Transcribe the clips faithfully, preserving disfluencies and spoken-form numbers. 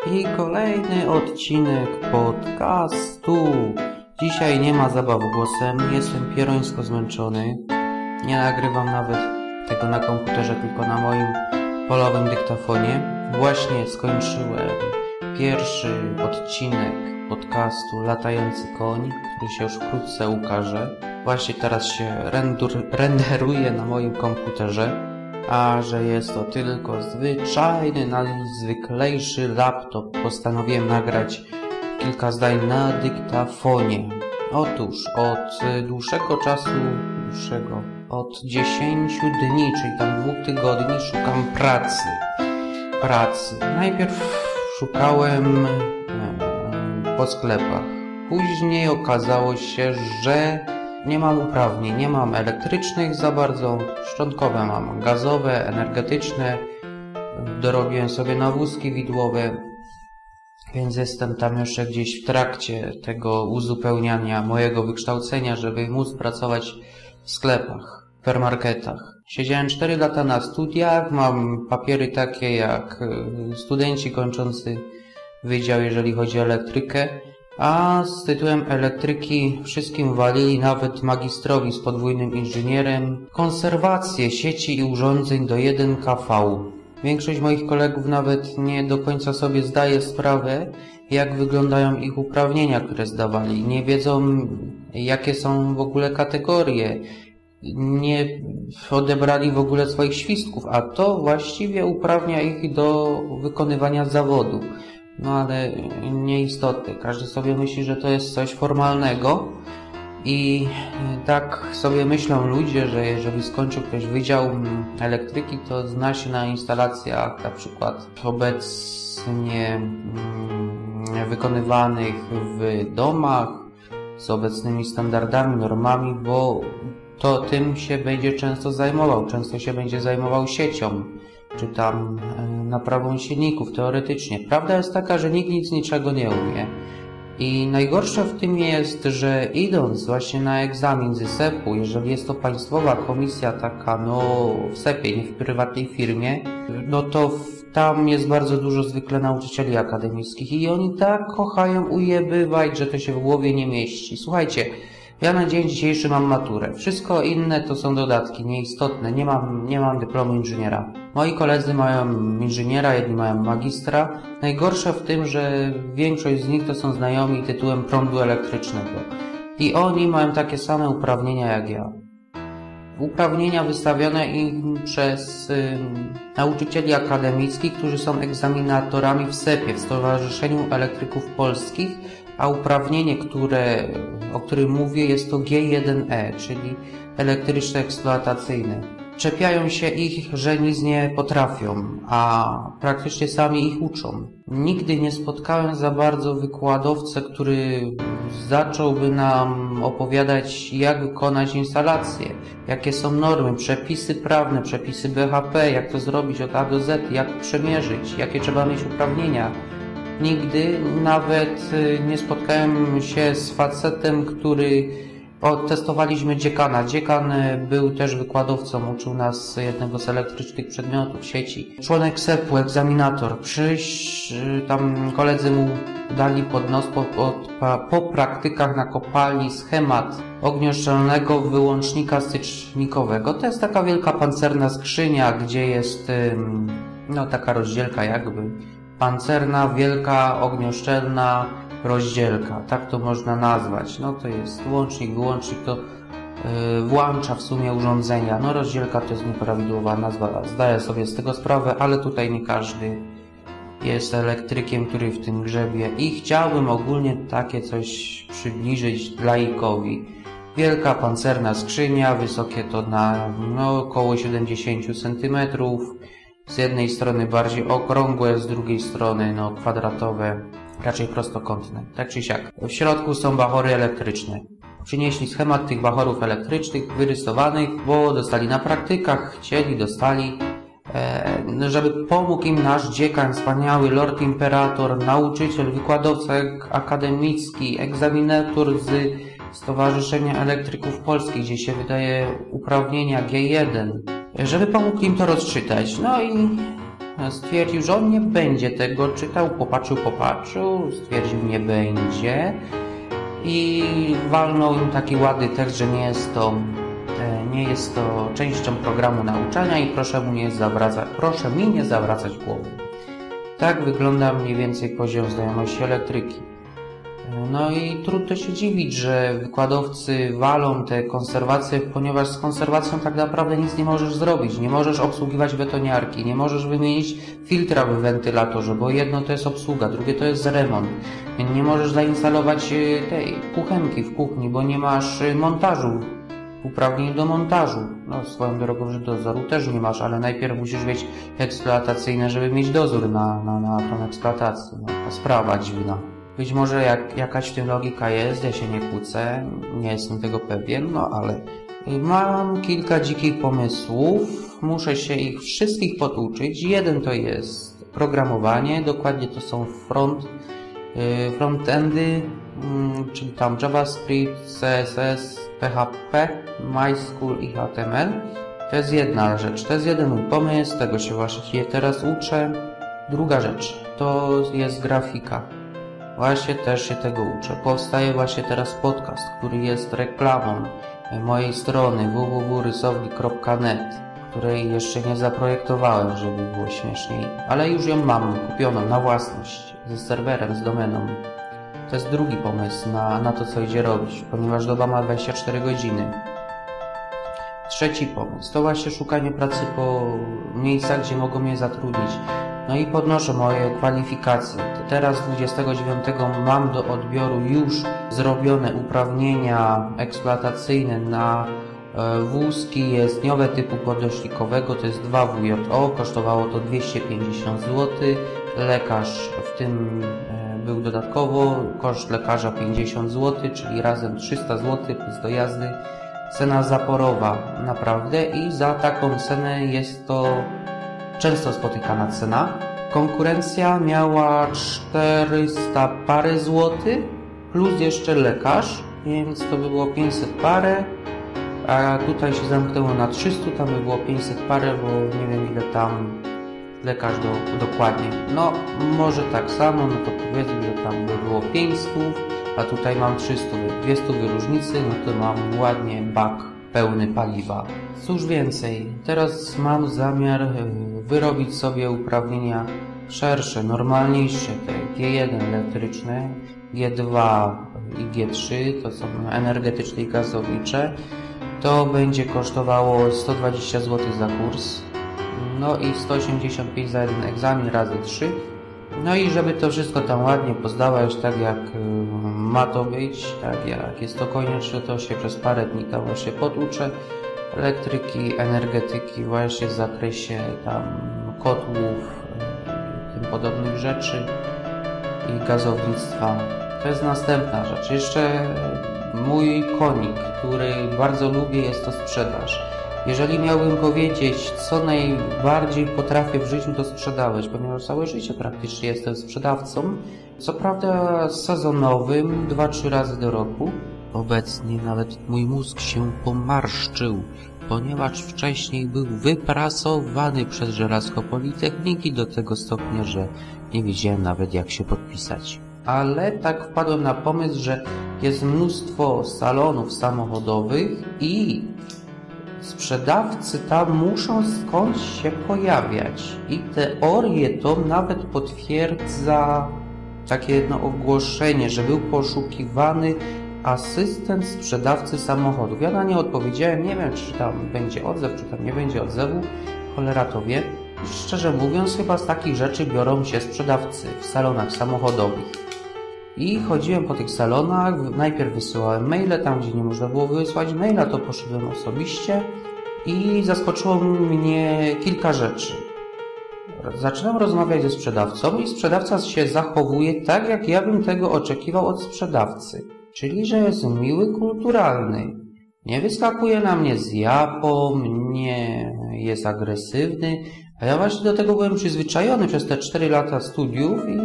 I kolejny odcinek podcastu. Dzisiaj nie ma zabaw głosem, jestem pierońsko zmęczony. Nie nagrywam nawet tego na komputerze, tylko na moim polowym dyktafonie. Właśnie skończyłem pierwszy odcinek podcastu Latający Koń, który się już wkrótce ukaże. Właśnie teraz się rendur, renderuje na moim komputerze. A że jest to tylko zwyczajny, najzwyklejszy laptop, postanowiłem nagrać kilka zdań na dyktafonie. Otóż od dłuższego czasu, dłuższego, od dziesięciu dni, czyli tam dwóch tygodni szukam pracy. Pracy. Najpierw szukałem e, po sklepach. Później okazało się, że nie mam uprawnień, nie mam elektrycznych za bardzo, szczątkowe mam, gazowe, energetyczne, dorobiłem sobie na wózki widłowe, więc jestem tam jeszcze gdzieś w trakcie tego uzupełniania mojego wykształcenia, żeby móc pracować w sklepach, w supermarketach. Siedziałem cztery lata na studiach, mam papiery takie jak studenci kończący wydział, jeżeli chodzi o elektrykę. A z tytułem elektryki wszystkim walili, nawet magistrowi z podwójnym inżynierem, konserwację sieci i urządzeń do jeden K V. Większość moich kolegów nawet nie do końca sobie zdaje sprawę, jak wyglądają ich uprawnienia, które zdawali. Nie wiedzą, jakie są w ogóle kategorie. Nie odebrali w ogóle swoich świstków, a to właściwie uprawnia ich do wykonywania zawodu. No ale nieistotne. Każdy sobie myśli, że to jest coś formalnego i tak sobie myślą ludzie, że jeżeli skończył ktoś wydział elektryki, to zna się na instalacjach na przykład obecnie wykonywanych w domach z obecnymi standardami, normami, bo to tym się będzie często zajmował, często się będzie zajmował siecią, czy tam naprawą silników, teoretycznie. Prawda jest taka, że nikt nic niczego nie umie. I najgorsze w tym jest, że idąc właśnie na egzamin z S E P-u, jeżeli jest to państwowa komisja taka, no w S E P-ie, nie w prywatnej firmie, no to w, tam jest bardzo dużo zwykle nauczycieli akademickich i oni tak kochają ujebywać, że to się w głowie nie mieści. Słuchajcie, ja na dzień dzisiejszy mam maturę. Wszystko inne to są dodatki, nieistotne. Nie mam, nie mam dyplomu inżyniera. Moi koledzy mają inżyniera, jedni mają magistra. Najgorsze w tym, że większość z nich to są znajomi tytułem prądu elektrycznego. I oni mają takie same uprawnienia jak ja. Uprawnienia wystawione im przez y, nauczycieli akademickich, którzy są egzaminatorami w S E P-ie, w Stowarzyszeniu Elektryków Polskich, a uprawnienie, które, o którym mówię, jest to G jeden E, czyli elektryczne eksploatacyjne. Czepiają się ich, że nic nie potrafią, a praktycznie sami ich uczą. Nigdy nie spotkałem za bardzo wykładowcę, który zacząłby nam opowiadać, jak wykonać instalację, jakie są normy, przepisy prawne, przepisy B H P, jak to zrobić od A do Z, jak przemierzyć, jakie trzeba mieć uprawnienia. Nigdy nawet nie spotkałem się z facetem, który o, testowaliśmy dziekana. Dziekan był też wykładowcą, uczył nas jednego z elektrycznych przedmiotów sieci. Członek S E P-u, egzaminator. Przyjść, tam koledzy mu dali pod nos po, po, po praktykach na kopalni schemat ognioszczelnego wyłącznika stycznikowego. To jest taka wielka pancerna skrzynia, gdzie jest no taka rozdzielka jakby. Pancerna, wielka, ognioszczelna rozdzielka, tak to można nazwać. No to jest łącznik, wyłącznik to yy, włącza w sumie urządzenia. No rozdzielka to jest nieprawidłowa nazwa, zdaję sobie z tego sprawę, ale tutaj nie każdy jest elektrykiem, który w tym grzebie i chciałbym ogólnie takie coś przybliżyć laikowi. Wielka pancerna skrzynia, wysokie to na no, około siedemdziesiąt centymetrów. Z jednej strony bardziej okrągłe, z drugiej strony no, kwadratowe, raczej prostokątne, tak czy siak. W środku są bachory elektryczne. Przynieśli schemat tych bachorów elektrycznych wyrysowanych, bo dostali na praktykach, chcieli, dostali, e, żeby pomógł im nasz dziekan, wspaniały Lord Imperator, nauczyciel, wykładowca akademicki, egzaminator z Stowarzyszenia Elektryków Polskich, gdzie się wydaje uprawnienia G jeden, żeby pomógł im to rozczytać. No i stwierdził, że on nie będzie tego czytał, popatrzył, popatrzył, stwierdził, nie będzie i walnął im taki ładny tekst, że nie jest to, nie jest to częścią programu nauczania i proszę, mu nie zawracać, proszę mi nie zawracać głowy. Tak wygląda mniej więcej poziom znajomości elektryki. No i trudno się dziwić, że wykładowcy walą te konserwacje, ponieważ z konserwacją tak naprawdę nic nie możesz zrobić. Nie możesz obsługiwać betoniarki, nie możesz wymienić filtra w wentylatorze, bo jedno to jest obsługa, drugie to jest remont. Nie możesz zainstalować tej kuchenki w kuchni, bo nie masz montażu, uprawnień do montażu. No swoją drogą, że dozoru też nie masz, ale najpierw musisz mieć eksploatacyjne, żeby mieć dozór na, na, na tą eksploatację. No, ta sprawa dziwna. Być może jak, jakaś w tym logika jest, ja się nie kłócę, nie jestem tego pewien, no ale mam kilka dzikich pomysłów, muszę się ich wszystkich poduczyć. Jeden to jest programowanie, dokładnie to są front, frontendy, czyli tam JavaScript, C S S, P H P, MySQL i H T M L. To jest jedna rzecz, to jest jeden mój pomysł, tego się właśnie teraz uczę. Druga rzecz to jest grafika. Właśnie też się tego uczę. Powstaje właśnie teraz podcast, który jest reklamą mojej strony w w w kropka rysownik kropka net, której jeszcze nie zaprojektowałem, żeby było śmieszniej, ale już ją mam kupioną na własność, ze serwerem, z domeną. To jest drugi pomysł na, na to, co idzie robić, ponieważ doba ma dwadzieścia cztery godziny. Trzeci pomysł to właśnie szukanie pracy po miejscach, gdzie mogą mnie zatrudnić. No i podnoszę moje kwalifikacje. Teraz dwudziestego dziewiątego mam do odbioru już zrobione uprawnienia eksploatacyjne na e, wózki jezdniowe typu podnośnikowego, to jest dwa W J O, kosztowało to dwieście pięćdziesiąt złotych. Lekarz w tym e, był dodatkowo, koszt lekarza pięćdziesiąt złotych, czyli razem trzysta złotych plus dojazdy. Cena zaporowa naprawdę i za taką cenę jest to często spotykana cena. Konkurencja miała czterysta parę złotych plus jeszcze lekarz, więc to by było pięćset parę, a tutaj się zamknęło na trzysta, tam by było pięćset parę, bo nie wiem ile tam lekarz do, dokładnie. No może tak samo, no to powiedzmy, że tam by było pięćset, a tutaj mam trzysta, dwieście różnicy, no to mam ładnie bak pełny paliwa. Cóż więcej, teraz mam zamiar wyrobić sobie uprawnienia szersze, normalniejsze, te G jeden elektryczne, G dwa i G trzy, to są energetyczne i gazownicze. To będzie kosztowało sto dwadzieścia złotych za kurs, no i sto osiemdziesiąt pięć za jeden egzamin razy trzy. No i żeby to wszystko tam ładnie pozdawać, tak jak ma to być, tak jak jest to konieczne, to się przez parę dni tam właśnie poduczę elektryki, energetyki właśnie w zakresie tam kotłów, tym podobnych rzeczy i gazownictwa. To jest następna rzecz. Jeszcze mój konik, który bardzo lubię, jest to sprzedaż. Jeżeli miałbym powiedzieć, co najbardziej potrafię w życiu, to sprzedawać, ponieważ całe życie praktycznie jestem sprzedawcą. Co prawda sezonowym, dwa trzy razy do roku. Obecnie nawet mój mózg się pomarszczył, ponieważ wcześniej był wyprasowany przez żelazko Politechniki do tego stopnia, że nie wiedziałem nawet jak się podpisać. Ale tak wpadłem na pomysł, że jest mnóstwo salonów samochodowych i sprzedawcy tam muszą skądś się pojawiać. I teorię to nawet potwierdza takie jedno ogłoszenie, że był poszukiwany asystent sprzedawcy samochodów. Ja na nie odpowiedziałem, nie wiem czy tam będzie odzew, czy tam nie będzie odzewu, cholera to wie. Szczerze mówiąc, chyba z takich rzeczy biorą się sprzedawcy w salonach samochodowych. I chodziłem po tych salonach, najpierw wysyłałem maile, tam gdzie nie można było wysłać maila, to poszedłem osobiście i zaskoczyło mnie kilka rzeczy. Zaczynam rozmawiać ze sprzedawcą i sprzedawca się zachowuje tak, jak ja bym tego oczekiwał od sprzedawcy. Czyli, że jest miły, kulturalny. Nie wyskakuje na mnie z japą, nie jest agresywny, a ja właśnie do tego byłem przyzwyczajony przez te cztery lata studiów i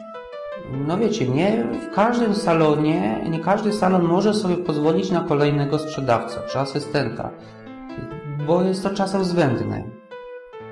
no wiecie, nie w każdym salonie, nie każdy salon może sobie pozwolić na kolejnego sprzedawcę czy asystenta, bo jest to czasem zbędne.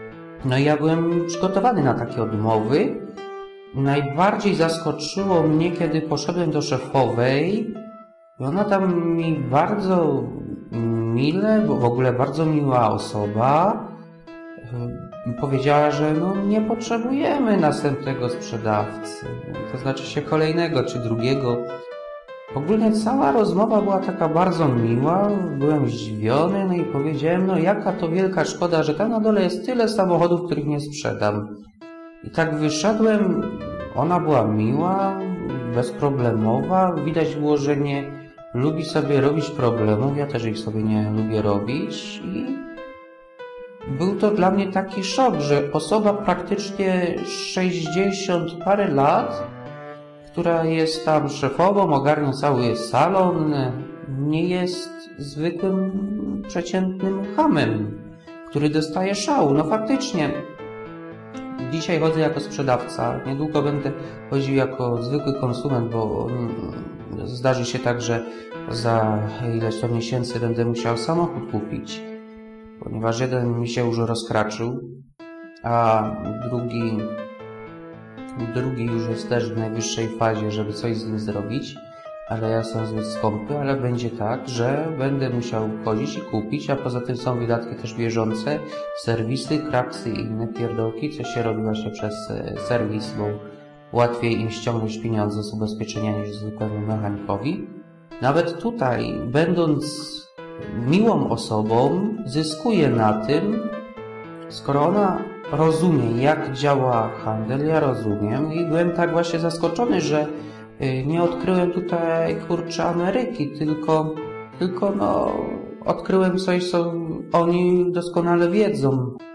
No i ja byłem przygotowany na takie odmowy. Najbardziej zaskoczyło mnie, kiedy poszedłem do szefowej i ona tam mi bardzo mile, bo w ogóle bardzo miła osoba, powiedziała, że no nie potrzebujemy następnego sprzedawcy, to znaczy się kolejnego czy drugiego. Ogólnie cała rozmowa była taka bardzo miła, byłem zdziwiony, no i powiedziałem, no jaka to wielka szkoda, że tam na dole jest tyle samochodów, których nie sprzedam. I tak wyszedłem, ona była miła, bezproblemowa, widać było, że nie lubi sobie robić problemów, ja też ich sobie nie lubię robić i był to dla mnie taki szok, że osoba praktycznie sześćdziesiąt parę lat, która jest tam szefową, ogarnia cały salon, nie jest zwykłym, przeciętnym chamem, który dostaje szału. No faktycznie, dzisiaj chodzę jako sprzedawca, niedługo będę chodził jako zwykły konsument, bo zdarzy się tak, że za ileś to miesięcy będę musiał samochód kupić, ponieważ jeden mi się już rozkraczył, a drugi Drugi już jest też w najwyższej fazie, żeby coś z nim zrobić, ale ja jestem zbyt skąpy, ale będzie tak, że będę musiał chodzić i kupić, a poza tym są wydatki też bieżące, serwisy, kraksy i inne pierdołki, co się robi właśnie przez serwis, bo łatwiej im ściągnąć pieniądze z ubezpieczenia niż zwykłemu mechanikowi. Nawet tutaj, będąc miłą osobą, zyskuje na tym, skoro ona rozumie, jak działa handel, ja rozumiem i byłem tak właśnie zaskoczony, że nie odkryłem tutaj, kurczę, Ameryki, tylko, tylko no, odkryłem coś, co oni doskonale wiedzą.